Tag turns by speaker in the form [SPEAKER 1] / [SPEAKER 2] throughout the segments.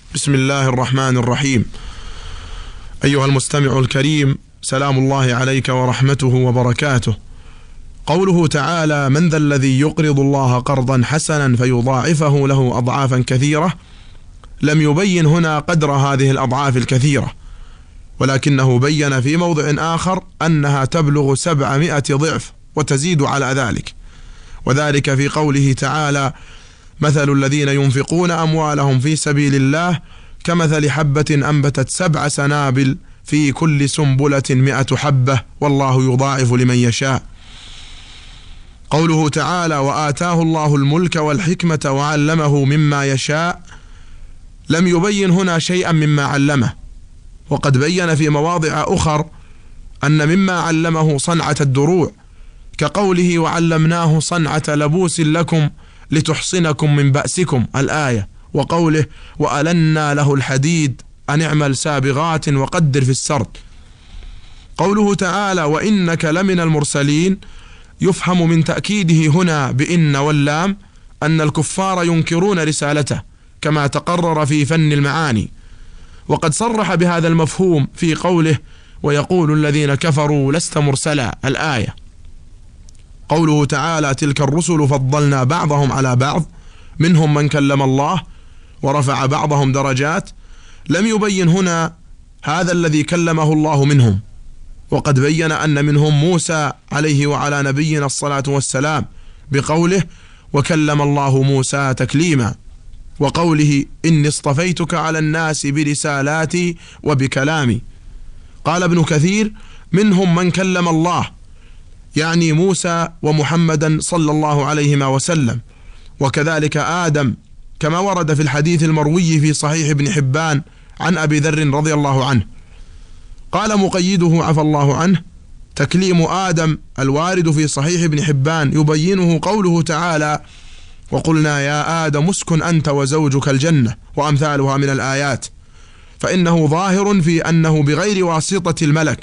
[SPEAKER 1] بسم الله الرحمن الرحيم. أيها المستمع الكريم، سلام الله عليك ورحمته وبركاته. قوله تعالى: من ذا الذي يقرض الله قرضا حسنا فيضاعفه له أضعافا كثيرة، لم يبين هنا قدر هذه الأضعاف الكثيرة، ولكنه بين في موضع آخر أنها تبلغ 700 ضعف وتزيد على ذلك، وذلك في قوله تعالى: مثل الذين ينفقون أموالهم في سبيل الله كمثل حبة أنبتت 7 سنابل في كل سنبلة 100 حبة والله يضاعف لمن يشاء. قوله تعالى: وآتاه الله الملك والحكمة وعلمه مما يشاء، لم يبين هنا شيئا مما علمه، وقد بين في مواضع أخر أن مما علمه صنعة الدروع، كقوله: وعلمناه صنعة لبوس لكم لتحصنكم من بأسكم، الآية، وقوله: وألنا له الحديد أن اعمل سابغات وقدر في السرد. قوله تعالى: وإنك لمن المرسلين، يفهم من تأكيده هنا بإن واللام أن الكفار ينكرون رسالته كما تقرر في فن المعاني، وقد صرح بهذا المفهوم في قوله: ويقول الذين كفروا لست مرسلا، الآية. قوله تعالى: تلك الرسل فضلنا بعضهم على بعض منهم من كلم الله ورفع بعضهم درجات، لم يبين هنا هذا الذي كلمه الله منهم، وقد بين أن منهم موسى عليه وعلى نبينا الصلاة والسلام بقوله: وكلم الله موسى تكليما، وقوله: إني اصطفيتك على الناس برسالاتي وبكلامي. قال ابن كثير: منهم من كلم الله، يعني موسى ومحمدا صلى الله عليه وسلم، وكذلك آدم، كما ورد في الحديث المروي في صحيح ابن حبان عن أبي ذر رضي الله عنه. قال مقيده عفى الله عنه: تكليم آدم الوارد في صحيح ابن حبان يبينه قوله تعالى: وقلنا يا آدم اسكن أنت وزوجك الجنة، وأمثالها من الآيات، فإنه ظاهر في أنه بغير واسطة الملك.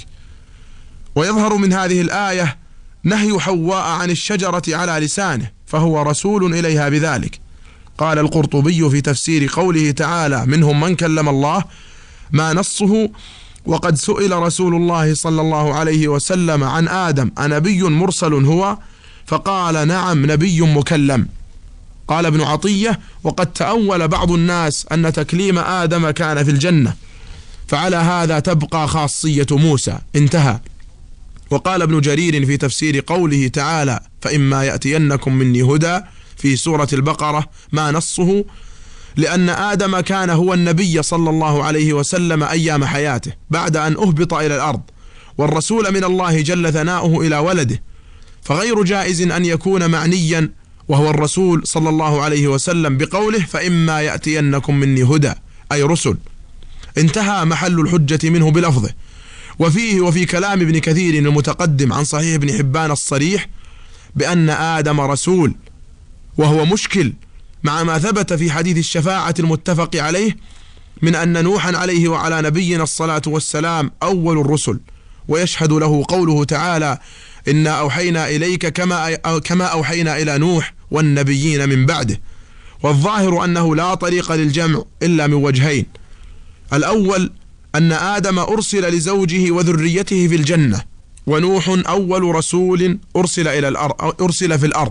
[SPEAKER 1] ويظهر من هذه الآية نهي حواء عن الشجرة على لسانه، فهو رسول إليها بذلك. قال القرطبي في تفسير قوله تعالى: منهم من كلم الله، ما نصه: وقد سئل رسول الله صلى الله عليه وسلم عن آدم: أنبي مرسل هو؟ فقال: نعم نبي مكلم. قال ابن عطية: وقد تأول بعض الناس أن تكليم آدم كان في الجنة، فعلى هذا تبقى خاصية موسى، انتهى. وقال ابن جرير في تفسير قوله تعالى: فإما يأتينكم مني هدى في سورة البقرة، ما نصه: لأن آدم كان هو النبي صلى الله عليه وسلم أيام حياته بعد أن أهبط إلى الأرض، والرسول من الله جل ثناؤه إلى ولده، فغير جائز أن يكون معنيا وهو الرسول صلى الله عليه وسلم بقوله: فإما يأتينكم مني هدى، أي رسل، انتهى محل الحجة منه بلفظه. وفيه وفي كلام ابن كثير المتقدم عن صحيح ابن حبان الصريح بأن آدم رسول، وهو مشكل مع ما ثبت في حديث الشفاعة المتفق عليه من أن نوحا عليه وعلى نبينا الصلاة والسلام أول الرسل، ويشهد له قوله تعالى: إنا أوحينا إليك كما أوحينا إلى نوح والنبيين من بعده. والظاهر أنه لا طريق للجمع إلا من وجهين: الأول أن آدم أرسل لزوجه وذريته في الجنة، ونوح أول رسول أرسل في الأرض.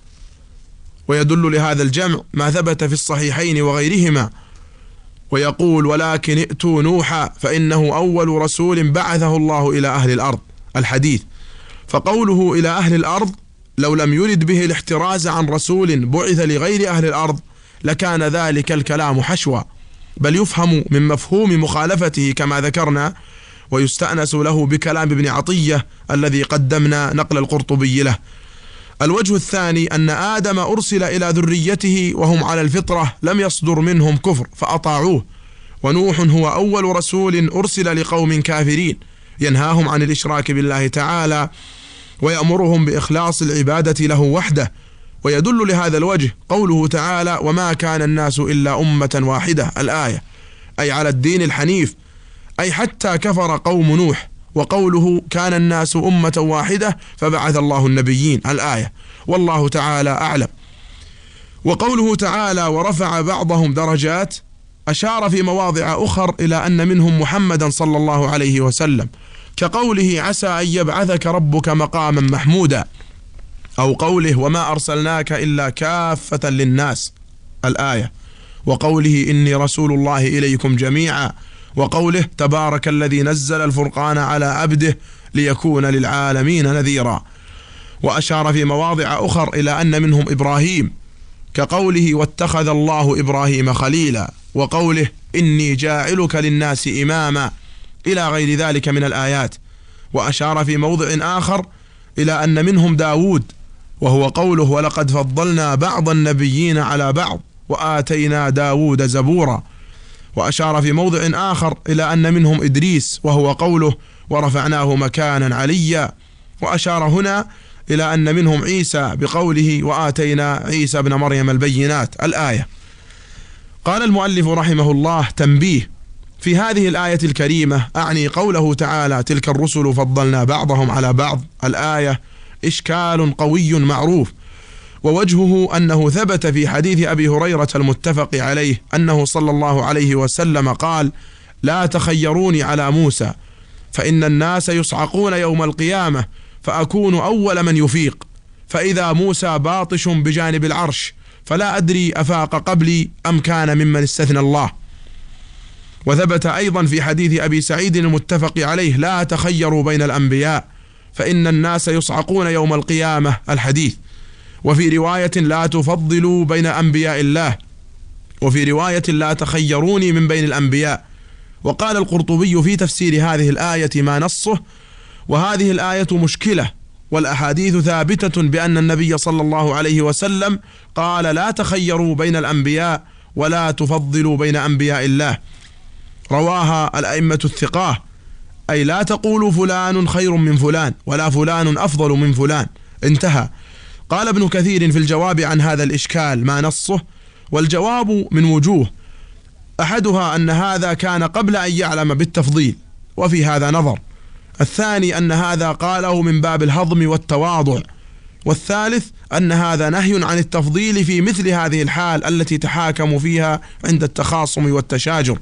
[SPEAKER 1] ويدل لهذا الجمع ما ثبت في الصحيحين وغيرهما، ويقول: ولكن ائتوا نوحا فإنه أول رسول بعثه الله إلى أهل الأرض، الحديث. فقوله إلى أهل الأرض لو لم يرد به الاحتراز عن رسول بعث لغير أهل الأرض لكان ذلك الكلام حشوا، بل يفهم من مفهوم مخالفته كما ذكرنا، ويستأنس له بكلام ابن عطية الذي قدمنا نقل القرطبي له. الوجه الثاني أن آدم أرسل إلى ذريته وهم على الفطرة لم يصدر منهم كفر فأطاعوه، ونوح هو أول رسول أرسل لقوم كافرين ينهاهم عن الإشراك بالله تعالى ويأمرهم بإخلاص العبادة له وحده. ويدل لهذا الوجه قوله تعالى: وما كان الناس إلا أمة واحدة، الآية، أي على الدين الحنيف، أي حتى كفر قوم نوح. وقوله كان الناس أمة واحدة فبعث الله النبيين، الآية، والله تعالى أعلم. وقوله تعالى: ورفع بعضهم درجات، أشار في مواضع أخر إلى أن منهم محمدا صلى الله عليه وسلم، كقوله عسى أن يبعثك ربك مقاما محمودا، أو قوله وما أرسلناك إلا كافة للناس الآية، وقوله إني رسول الله إليكم جميعا، وقوله تبارك الذي نزل الفرقان على عبده ليكون للعالمين نذيرا. وأشار في مواضع أخر إلى أن منهم إبراهيم، كقوله واتخذ الله إبراهيم خليلا، وقوله إني جاعلك للناس إماما، إلى غير ذلك من الآيات. وأشار في موضع آخر إلى أن منهم داود، وهو قوله ولقد فضلنا بعض النبيين على بعض وآتينا داود زبورا. وأشار في موضع آخر إلى أن منهم إدريس، وهو قوله ورفعناه مكانا عليا. وأشار هنا إلى أن منهم عيسى بقوله وآتينا عيسى ابن مريم البينات الآية. قال المؤلف رحمه الله تنبيه: في هذه الآية الكريمة، أعني قوله تعالى تلك الرسل فضلنا بعضهم على بعض الآية، إشكال قوي معروف، ووجهه أنه ثبت في حديث أبي هريرة المتفق عليه أنه صلى الله عليه وسلم قال لا تخيروني على موسى فإن الناس يصعقون يوم القيامة فأكون أول من يفيق، فإذا موسى باطش بجانب العرش فلا أدري أفاق قبلي أم كان ممن استثنى الله. وثبت أيضا في حديث أبي سعيد المتفق عليه لا تخيروا بين الأنبياء فإن الناس يصعقون يوم القيامة الحديث. وفي رواية لا تفضلوا بين أنبياء الله، وفي رواية لا تخيروني من بين الأنبياء. وقال القرطبي في تفسير هذه الآية ما نصه: وهذه الآية مشكلة، والأحاديث ثابتة بأن النبي صلى الله عليه وسلم قال لا تخيروا بين الأنبياء ولا تفضلوا بين أنبياء الله، رواها الأئمة الثقاه، أي لا تقولوا فلان خير من فلان ولا فلان أفضل من فلان، انتهى. قال ابن كثير في الجواب عن هذا الإشكال ما نصه: والجواب من وجوه، أحدها أن هذا كان قبل أن يعلم بالتفضيل، وفي هذا نظر. الثاني أن هذا قاله من باب الهضم والتواضع. والثالث أن هذا نهي عن التفضيل في مثل هذه الحال التي تحاكم فيها عند التخاصم والتشاجر.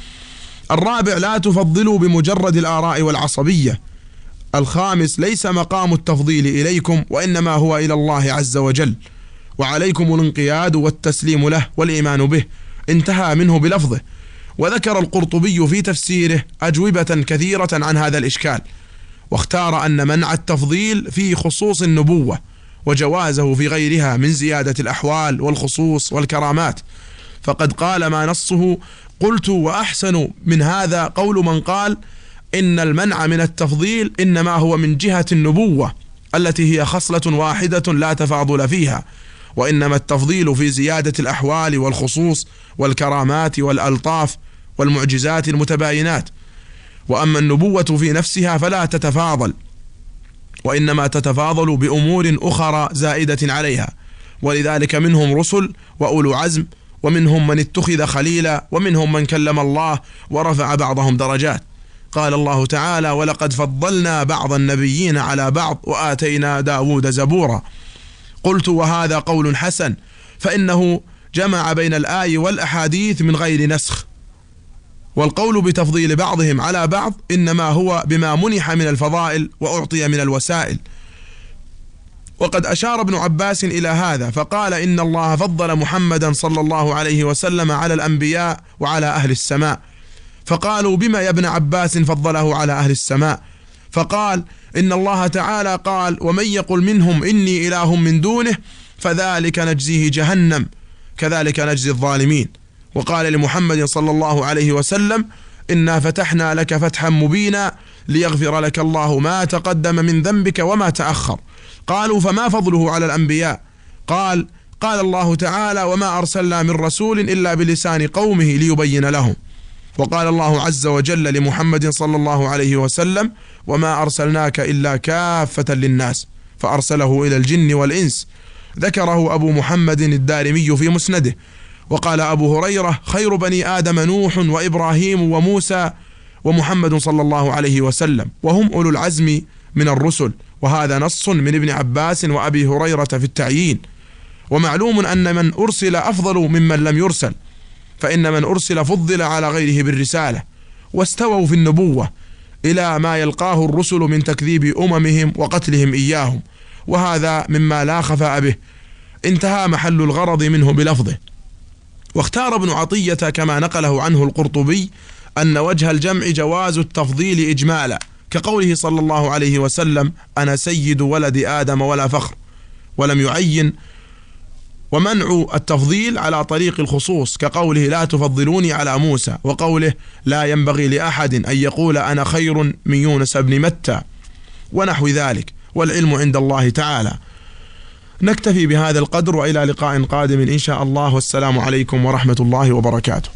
[SPEAKER 1] الرابع لا تفضلوا بمجرد الآراء والعصبية. الخامس ليس مقام التفضيل إليكم وإنما هو إلى الله عز وجل، وعليكم الانقياد والتسليم له والإيمان به، انتهى منه بلفظه. وذكر القرطبي في تفسيره أجوبة كثيرة عن هذا الإشكال، واختار أن منع التفضيل في خصوص النبوة وجوازه في غيرها من زيادة الأحوال والخصوص والكرامات، فقد قال ما نصه: قلت وأحسن من هذا قول من قال إن المنع من التفضيل إنما هو من جهة النبوة التي هي خصلة واحدة لا تفاضل فيها، وإنما التفضيل في زيادة الأحوال والخصوص والكرامات والألطاف والمعجزات المتباينات. وأما النبوة في نفسها فلا تتفاضل، وإنما تتفاضل بأمور أخرى زائدة عليها، ولذلك منهم رسل وأولو عزم، ومنهم من اتخذ خليلا، ومنهم من كلم الله ورفع بعضهم درجات. قال الله تعالى ولقد فضلنا بعض النبيين على بعض وآتينا داود زبورا. قلت وهذا قول حسن، فإنه جمع بين الآي والأحاديث من غير نسخ، والقول بتفضيل بعضهم على بعض إنما هو بما منح من الفضائل وأعطي من الوسائل. وقد أشار ابن عباس إلى هذا فقال إن الله فضل محمدا صلى الله عليه وسلم على الأنبياء وعلى أهل السماء، فقالوا بما يا ابن عباس فضله على أهل السماء؟ فقال إن الله تعالى قال ومن يقل منهم إني إله من دونه فذلك نجزيه جهنم كذلك نجزي الظالمين. وقال لمحمد صلى الله عليه وسلم إنا فتحنا لك فتحا مبينا ليغفر لك الله ما تقدم من ذنبك وما تأخر. قالوا فما فضله على الأنبياء؟ قال الله تعالى وما أرسلنا من رسول إلا بلسان قومه ليبين لهم. وقال الله عز وجل لمحمد صلى الله عليه وسلم وما أرسلناك إلا كافة للناس فأرسله إلى الجن والإنس. ذكره أبو محمد الدارمي في مسنده. وقال أبو هريرة خير بني آدم نوح وإبراهيم وموسى ومحمد صلى الله عليه وسلم، وهم أولو العزم من الرسل. وهذا نص من ابن عباس وأبي هريرة في التعيين. ومعلوم أن من أرسل أفضل ممن لم يرسل، فإن من أرسل فضل على غيره بالرسالة، واستووا في النبوة إلى ما يلقاه الرسل من تكذيب أممهم وقتلهم إياهم، وهذا مما لا خفاء به. انتهى محل الغرض منه بلفظه. واختار ابن عطية كما نقله عنه القرطبي أن وجه الجمع جواز التفضيل إجمالا، كقوله صلى الله عليه وسلم: أنا سيد ولد آدم ولا فخر، ولم يعين. ومنع التفضيل على طريق الخصوص، كقوله: لا تفضلوني على موسى، وقوله: لا ينبغي لأحد أن يقول أنا خير من يونس بن متى، ونحو ذلك، والعلم عند الله تعالى. نكتفي بهذا القدر، وإلى لقاء قادم إن شاء الله، والسلام عليكم ورحمة الله وبركاته.